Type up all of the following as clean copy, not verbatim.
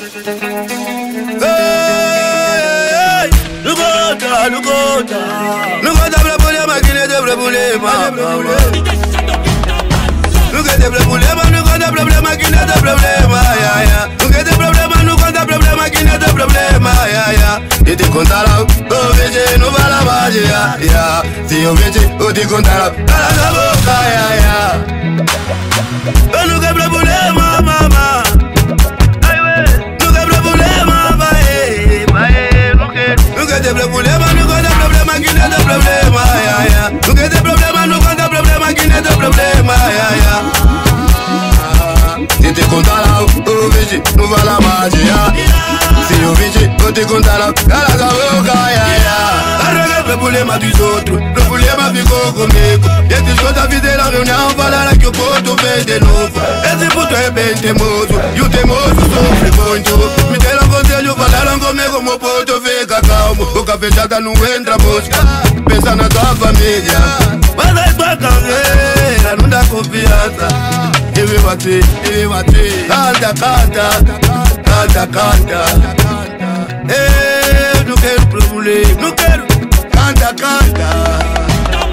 Não conta pra problema que nem tem problema. Não quer ter problema, não conta problema que nem tem problema. Não quer ter problema, não conta problema que nem tem problema. E te contará, o vídeo não vai lá mais. Se eu vídeo, eu te contará, cala a boca. Eu não quero problema, mamá. Não quero problema, vai. Não quer ter problema, não conta problema que nem tem problema. Não quer ter problema, não conta problema que nem tem problema. Se te contará, o vídeo não vai lá mais. Se eu vídeo, eu te contará, cala a boca. Arranca problema dos outros, problema ficou comigo. Esses outros fizeram reunião, falaram que o ponto fez de novo. Esse puto é bem teimoso, e o teimoso sofre muito. Me deram conselho, falaram comigo, meu ponto fica calmo. Boca fechada não entra mosca, pensa na tua família. Mas a tua carreira não dá confiança. Eu me bati, canta, canta, canta, canta. Eu não quero problema, não quero, canta, canta.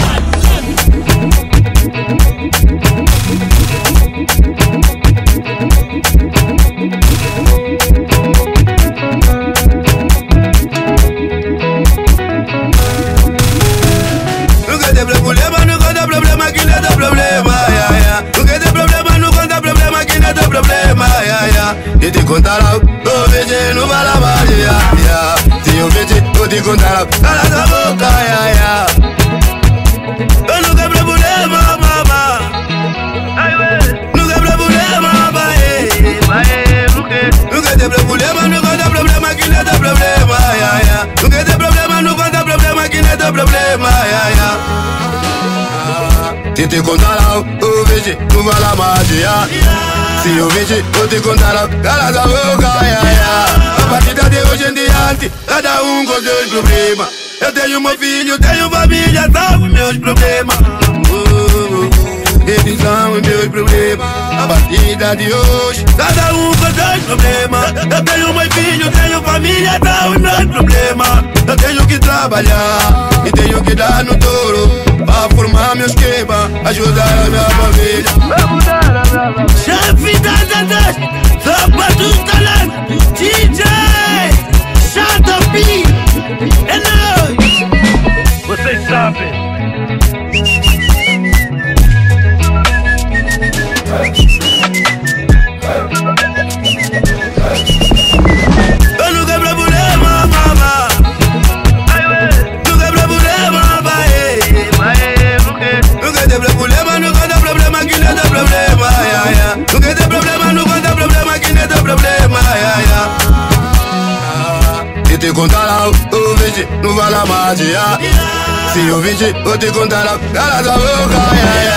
Não quer ter problema, não conta problema que não tem problema. Não quer ter problema, não conta problema que não tem problema. E te contará, o vídeo não vai lá mais. Se eu vídeo, eu te contará, cala a boca. Eu não quero problema, mamá. Não quero problema, vai. Não quer ter problema, não conta problema que não tem problema. Não quer ter problema, não conta problema que não tem problema. Se te contará, o vídeo não vai lá mais. Se eu vídeo, eu te contará, cala a boca. A partir de hoje em diante, cada um com seus problemas. Eu tenho meu filho, tenho família, salvo meus problemas. Esses são os meus problemas. A partir de hoje, cada um com seus problemas. Eu tenho meu filho, tenho família, são os meus problemas. Eu tenho que trabalhar e tenho que dar no touro pra formar meu esquema, ajudar a minha família. Chefe das andas, sopa dos talentos, DJ Shadow B, é nóis. Vocês sabem. Eu não quero problema, mamá. Não quero problema, vai. Não quer ter problema, não conta problema que não tem problema. Não quer ter problema, não conta problema que não tem problema. Se te contará, o vídeo não vai lá mais. Se eu vídeo, eu te contará, cala a boca.